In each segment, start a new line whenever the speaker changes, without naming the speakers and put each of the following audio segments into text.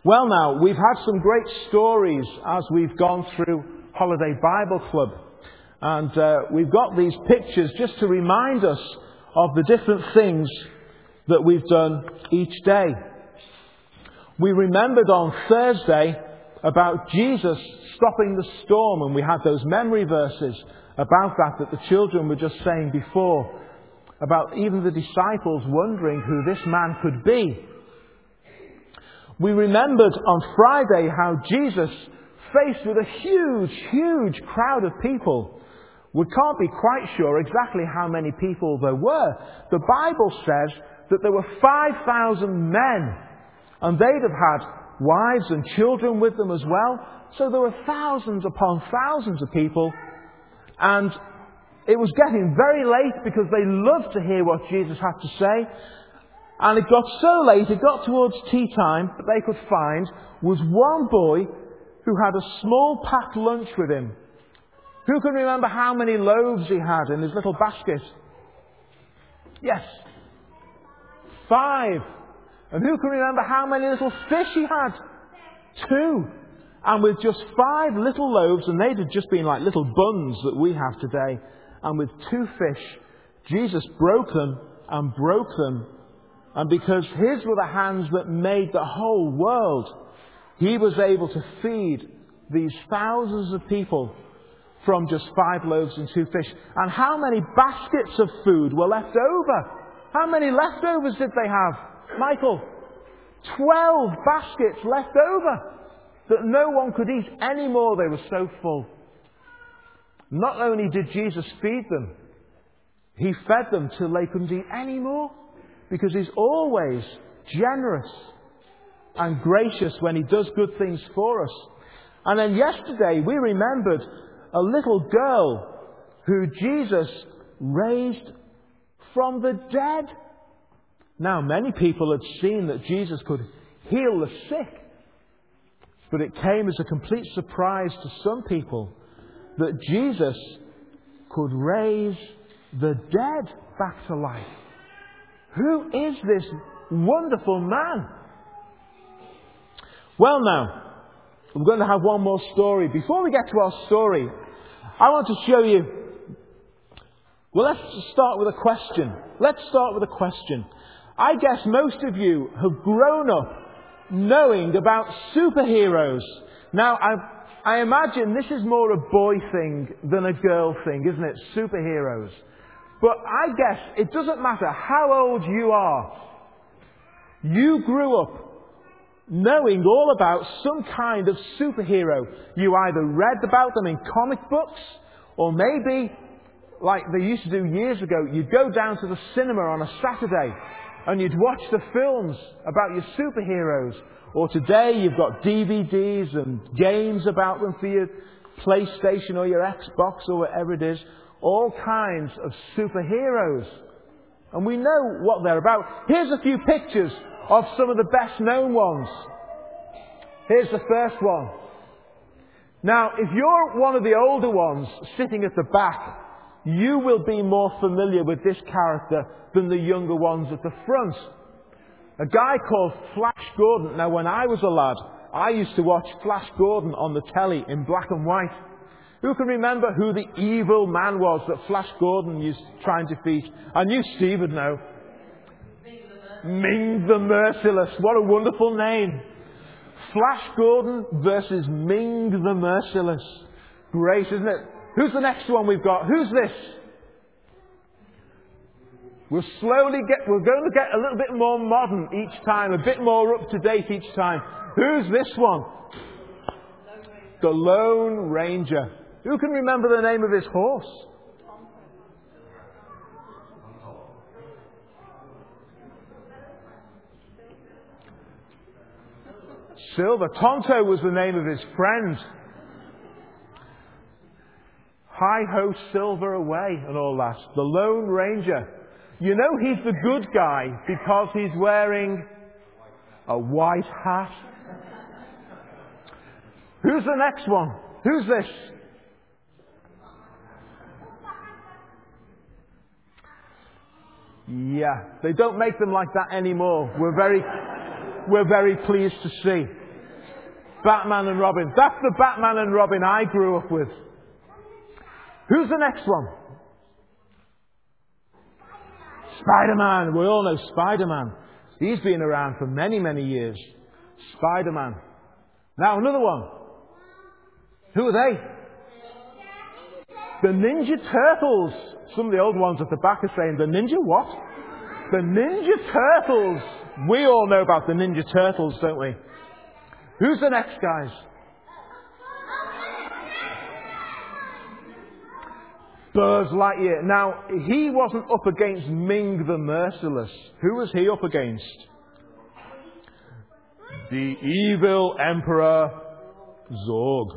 Well now, we've had some great stories as we've gone through Holiday Bible Club. And we've got these pictures just to remind us of the different things that we've done each day. We remembered on Thursday about Jesus stopping the storm, and we had those memory verses about that the children were just saying before, about even the disciples wondering who this man could be. We remembered on Friday how Jesus, faced with a huge crowd of people, we can't be quite sure exactly how many people there were. The Bible says that there were 5,000 men, and they'd have had wives and children with them as well. So there were thousands upon thousands of people, and it was getting very late because they loved to hear what Jesus had to say. And it got so late, it got towards tea time, that they could find was one boy who had a small packed lunch with him. Who can remember how many loaves he had in his little basket? Yes. 5. And who can remember how many little fish he had? 2. And with just 5 little loaves, and they'd have just been like little buns that we have today, and with 2 fish, Jesus broke them and broke them. And because his were the hands that made the whole world, he was able to feed these thousands of people from just 5 loaves and 2 fish. And how many baskets of food were left over? How many leftovers did they have? Michael? 12 baskets left over that no one could eat any more. They were so full. Not only did Jesus feed them, he fed them till they couldn't eat any more, because he's always generous and gracious when he does good things for us. And then yesterday we remembered a little girl who Jesus raised from the dead. Now, many people had seen that Jesus could heal the sick, but it came as a complete surprise to some people that Jesus could raise the dead back to life. Who is this wonderful man? Well now, we're going to have one more story. Before we get to our story, I want to show you. Well, let's start with a question. I guess most of you have grown up knowing about superheroes. Now, I imagine this is more a boy thing than a girl thing, isn't it? Superheroes. But I guess it doesn't matter how old you are. You grew up knowing all about some kind of superhero. You either read about them in comic books, or maybe, like they used to do years ago, you'd go down to the cinema on a Saturday and you'd watch the films about your superheroes. Or today you've got DVDs and games about them for your PlayStation or your Xbox or whatever it is. All kinds of superheroes. And we know what they're about. Here's a few pictures of some of the best known ones. Here's the first one. Now, if you're one of the older ones sitting at the back, you will be more familiar with this character than the younger ones at the front. A guy called Flash Gordon. Now, when I was a lad, I used to watch Flash Gordon on the telly in black and white. Who can remember who the evil man was that Flash Gordon used to try and defeat? I knew Steve would know. Ming the Merciless. What a wonderful name. Flash Gordon versus Ming the Merciless. Great, isn't it? Who's the next one we've got? Who's this? We're going to get a little bit more modern each time, a bit more up to date each time. Who's this one? The Lone Ranger. Who can remember the name of his horse? Silver. Tonto was the name of his friend. Hi-ho, Silver away and all that. The Lone Ranger. You know he's the good guy because he's wearing a white hat. Who's the next one? Who's this? Yeah, they don't make them like that anymore. We're very pleased to see. Batman and Robin. That's the Batman and Robin I grew up with. Who's the next one? Spider-Man. We all know Spider-Man. He's been around for many, many years. Spider-Man. Now another one. Who are they? The Ninja Turtles. Some of the old ones at the back are saying, the Ninja what? The Ninja Turtles. We all know about the Ninja Turtles, don't we? Who's the next, guys? Buzz Lightyear. Now, he wasn't up against Ming the Merciless. Who was he up against? The evil Emperor Zorg.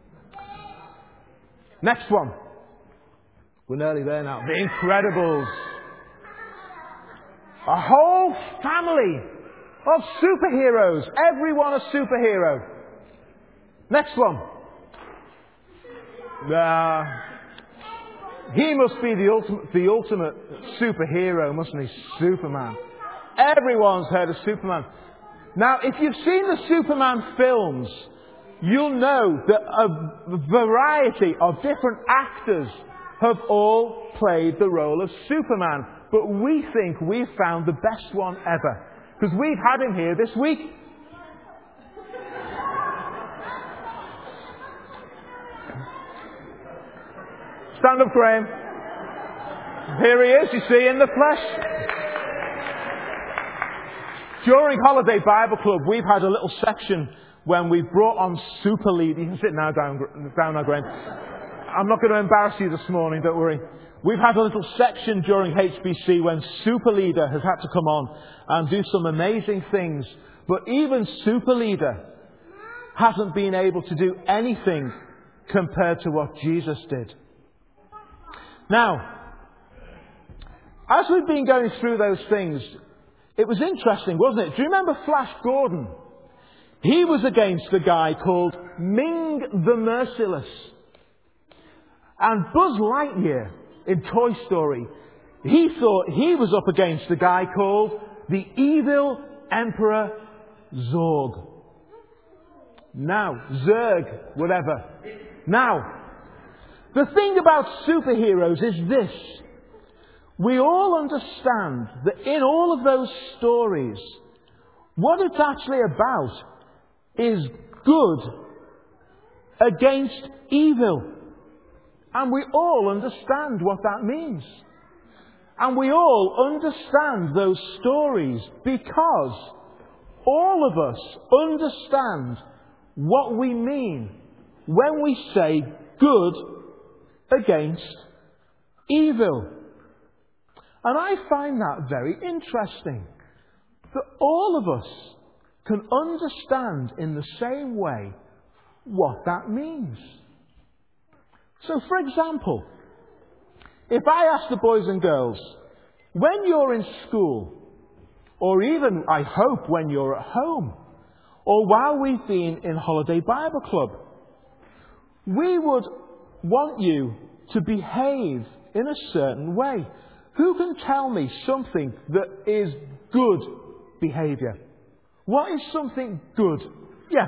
Next one. We're nearly there now. The Incredibles. A whole family of superheroes. Everyone a superhero. Next one. He must be the ultimate superhero, mustn't he? Superman. Everyone's heard of Superman. Now, if you've seen the Superman films, you'll know that a variety of different actors have all played the role of Superman. But we think we've found the best one ever. Because we've had him here this week. Stand up, Graham. Here he is, you see, in the flesh. During Holiday Bible Club, we've had a little section when we've brought on super leaders. You can sit now down now, Graham. I'm not going to embarrass you this morning, don't worry. We've had a little section during HBC when Super Leader has had to come on and do some amazing things. But even Super Leader hasn't been able to do anything compared to what Jesus did. Now, as we've been going through those things, it was interesting, wasn't it? Do you remember Flash Gordon? He was against a guy called Ming the Merciless. And Buzz Lightyear in Toy Story, he thought he was up against a guy called the evil Emperor Zorg. Now, Zerg, whatever. Now, the thing about superheroes is this. We all understand that in all of those stories, what it's actually about is good against evil. And we all understand what that means. And we all understand those stories because all of us understand what we mean when we say good against evil. And I find that very interesting. That all of us can understand in the same way what that means. So, for example, if I ask the boys and girls, when you're in school, or even, I hope, when you're at home, or while we've been in Holiday Bible Club, we would want you to behave in a certain way. Who can tell me something that is good behaviour? What is something good? Yeah.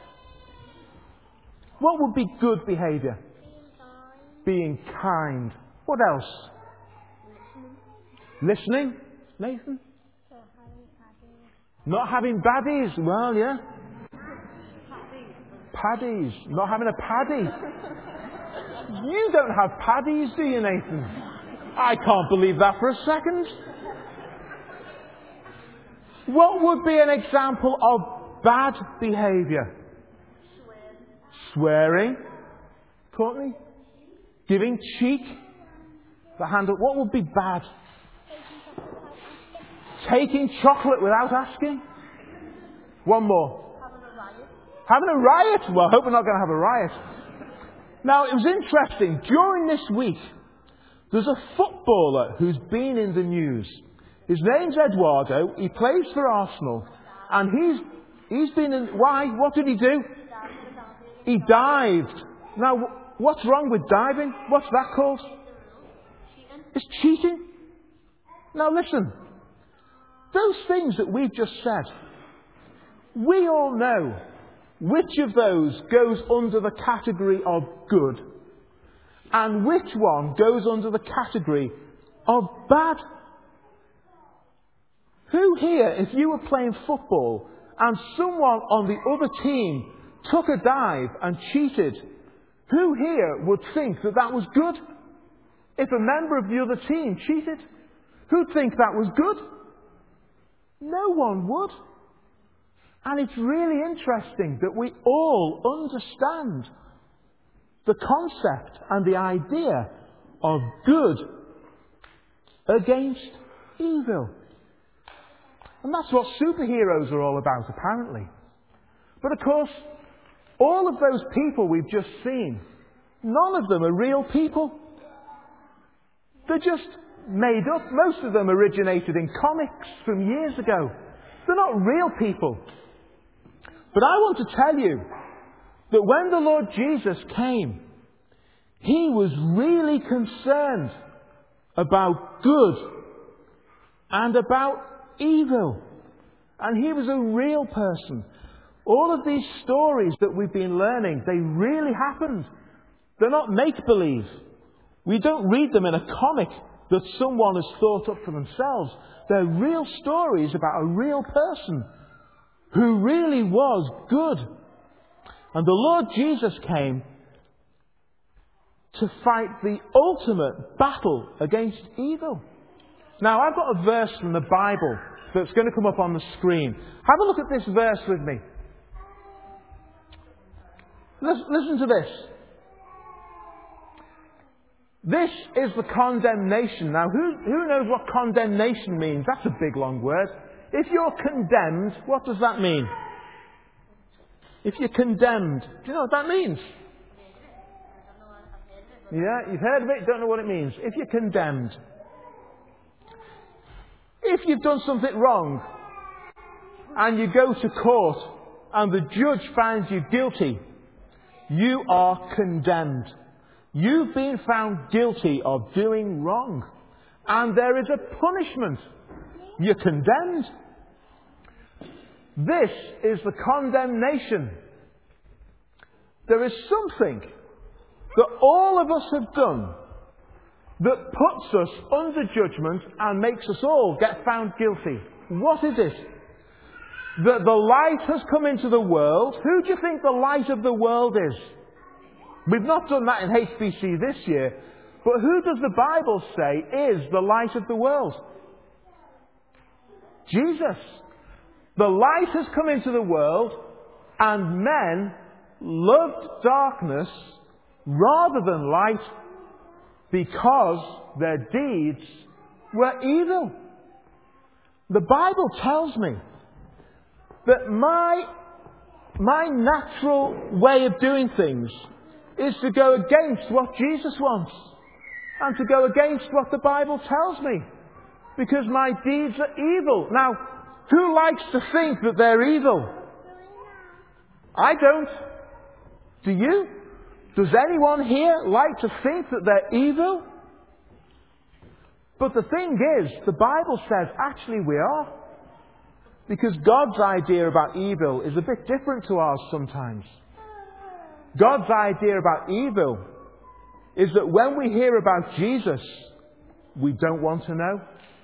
What would be good behaviour? Being kind. What else? Listening. Nathan? Not having baddies. Well, yeah. Paddies. Not having a paddy. You don't have paddies, do you, Nathan? I can't believe that for a second. What would be an example of bad behaviour? Swearing. Courtney? Giving cheek. The handle. What would be bad? Taking chocolate without asking. One more. Having a riot. Well, I hope we're not going to have a riot. Now, it was interesting. During this week, there's a footballer who's been in the news. His name's Eduardo. He plays for Arsenal. And he's been in... Why? What did he do? He dived. Now, what's wrong with diving? What's that called? It's cheating. Now, listen. Those things that we've just said, we all know which of those goes under the category of good? And which one goes under the category of bad? Who here, if you were playing football and someone on the other team took a dive and cheated, who here would think that that was good? If a member of the other team cheated, who'd think that was good? No one would. And it's really interesting that we all understand the concept and the idea of good against evil. And that's what superheroes are all about, apparently. But of course, all of those people we've just seen, none of them are real people. They're just made up. Most of them originated in comics from years ago. They're not real people. But I want to tell you that when the Lord Jesus came, He was really concerned about good and about evil. And He was a real person. All of these stories that we've been learning, they really happened. They're not make-believe. We don't read them in a comic that someone has thought up for themselves. They're real stories about a real person who really was good. And the Lord Jesus came to fight the ultimate battle against evil. Now, I've got a verse from the Bible that's going to come up on the screen. Have a look at this verse with me. Listen to this. This is the condemnation. Now, who knows what condemnation means? That's a big, long word. If you're condemned, what does that mean? If you're condemned, do you know what that means? Yeah, you've heard of it, don't know what it means. If you're condemned. If you've done something wrong and you go to court and the judge finds you guilty, you are condemned. You've been found guilty of doing wrong. And there is a punishment. You're condemned. This is the condemnation. There is something that all of us have done that puts us under judgment and makes us all get found guilty. What is it? That the light has come into the world. Who do you think the light of the world is? We've not done that in HBC this year, but who does the Bible say is the light of the world? Jesus. The light has come into the world, and men loved darkness rather than light because their deeds were evil. The Bible tells me that my natural way of doing things is to go against what Jesus wants and to go against what the Bible tells me, because my deeds are evil. Now, who likes to think that they're evil? I don't. Do you? Does anyone here like to think that they're evil? But the thing is, the Bible says actually we are. Because God's idea about evil is a bit different to ours sometimes. God's idea about evil is that when we hear about Jesus, we don't want to know.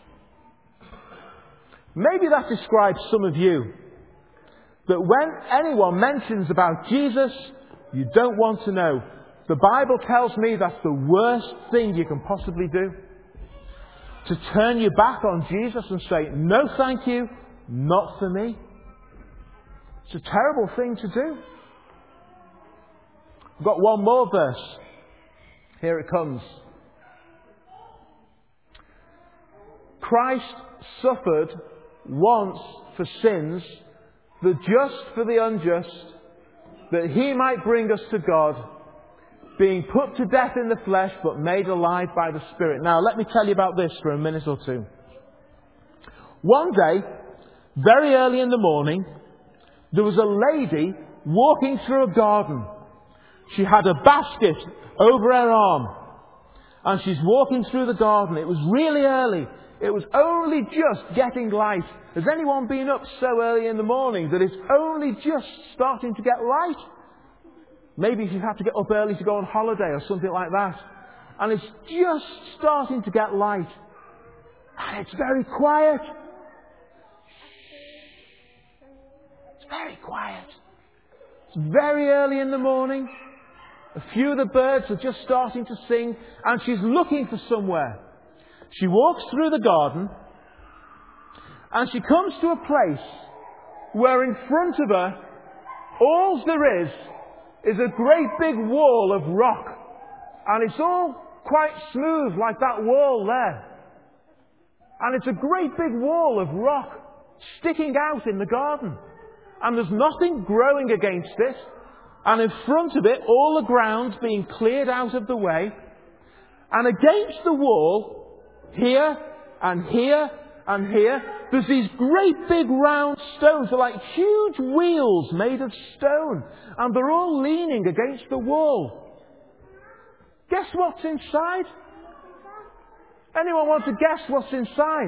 Maybe that describes some of you. That when anyone mentions about Jesus, you don't want to know. The Bible tells me that's the worst thing you can possibly do. To turn your back on Jesus and say, no thank you, not for me. It's a terrible thing to do. I've got one more verse. Here it comes. Christ suffered once for sins, the just for the unjust, that He might bring us to God, being put to death in the flesh, but made alive by the Spirit. Now, let me tell you about this for a minute or two. One day, very early in the morning, there was a lady walking through a garden. She had a basket over her arm, and she's walking through the garden. It was really early. It was only just getting light. Has anyone been up so early in the morning that it's only just starting to get light? Maybe if you have to get up early to go on holiday or something like that. And it's just starting to get light. And it's very quiet. It's very quiet. It's very early in the morning. A few of the birds are just starting to sing, and she's looking for somewhere. She walks through the garden, and she comes to a place where in front of her, all there is a great big wall of rock. And it's all quite smooth like that wall there. And it's a great big wall of rock sticking out in the garden. And there's nothing growing against it. And in front of it, all the ground's being cleared out of the way. And against the wall, here and here and here, there's these great big round stones. They're like huge wheels made of stone. And they're all leaning against the wall. Guess what's inside? Anyone want to guess what's inside?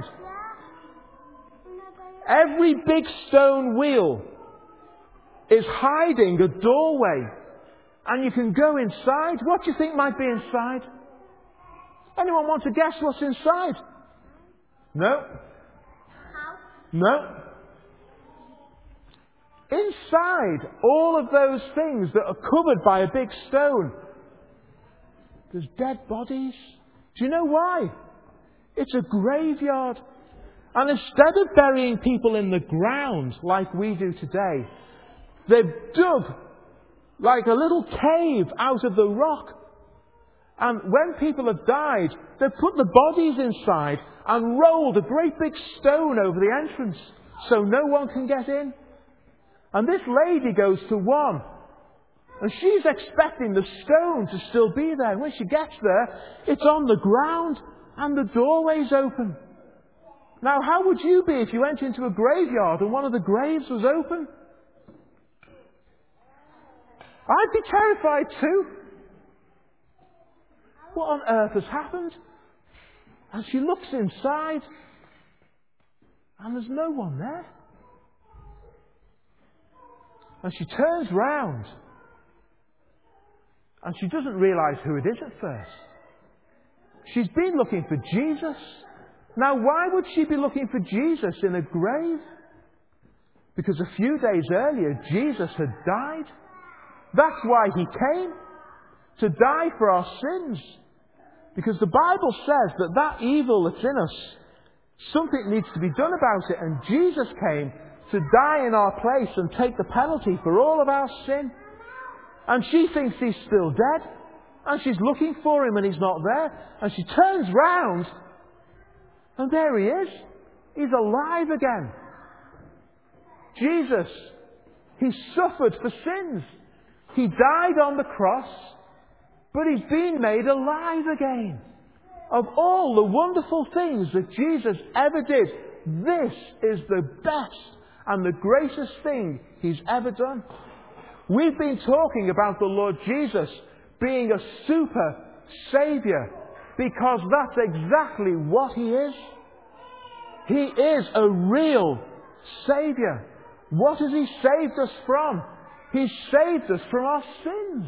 Every big stone wheel is hiding a doorway. And you can go inside. What do you think might be inside? Anyone want to guess what's inside? No? No? Inside all of those things that are covered by a big stone, there's dead bodies. Do you know why? It's a graveyard. And instead of burying people in the ground like we do today, they've dug like a little cave out of the rock. And when people have died, they've put the bodies inside and rolled a great big stone over the entrance so no one can get in. And this lady goes to one. And she's expecting the stone to still be there. And when she gets there, it's on the ground and the doorway's open. Now, how would you be if you went into a graveyard and one of the graves was open? I'd be terrified too. What on earth has happened? And she looks inside, and there's no one there. And she turns round, and she doesn't realise who it is at first. She's been looking for Jesus. Now, why would she be looking for Jesus in a grave? Because a few days earlier, Jesus had died. That's why he came, to die for our sins. Because the Bible says that that evil that's in us, something needs to be done about it. And Jesus came to die in our place and take the penalty for all of our sin. And she thinks he's still dead. And she's looking for him and he's not there. And she turns round and there he is. He's alive again. Jesus, he suffered for sins. He died on the cross, but he's been made alive again. Of all the wonderful things that Jesus ever did, this is the best and the greatest thing he's ever done. We've been talking about the Lord Jesus being a super Saviour, because that's exactly what he is. He is a real Saviour. What has he saved us from? He saved us from our sins.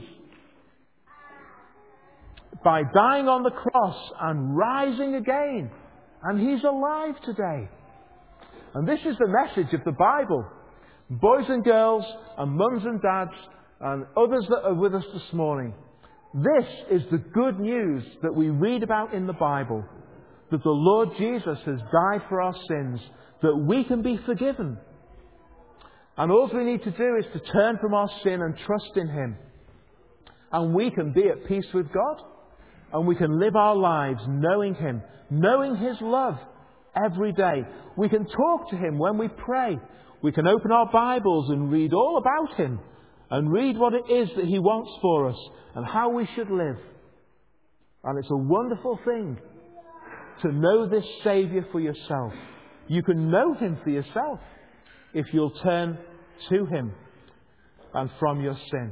By dying on the cross and rising again. And he's alive today. And this is the message of the Bible. Boys and girls, and mums and dads, and others that are with us this morning. This is the good news that we read about in the Bible. That the Lord Jesus has died for our sins. That we can be forgiven. And all we need to do is to turn from our sin and trust in him. And we can be at peace with God. And we can live our lives knowing him, knowing his love every day. We can talk to him when we pray. We can open our Bibles and read all about him. And read what it is that he wants for us and how we should live. And it's a wonderful thing to know this Saviour for yourself. You can know him for yourself if you'll turn to him and from your sin.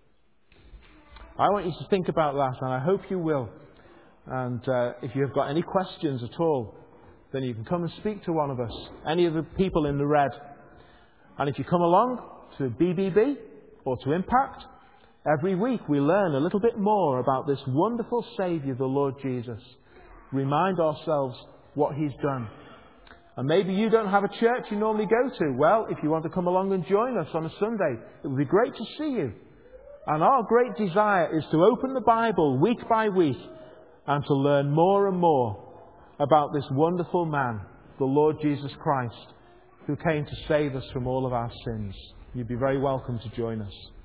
I want you to think about that, and I hope you will. And if you've got any questions at all, then you can come and speak to one of us, any of the people in the red. And if you come along to BBB or to Impact, every week we learn a little bit more about this wonderful Saviour, the Lord Jesus. Remind ourselves what He's done. And maybe you don't have a church you normally go to. Well, if you want to come along and join us on a Sunday, it would be great to see you. And our great desire is to open the Bible week by week and to learn more and more about this wonderful man, the Lord Jesus Christ, who came to save us from all of our sins. You'd be very welcome to join us.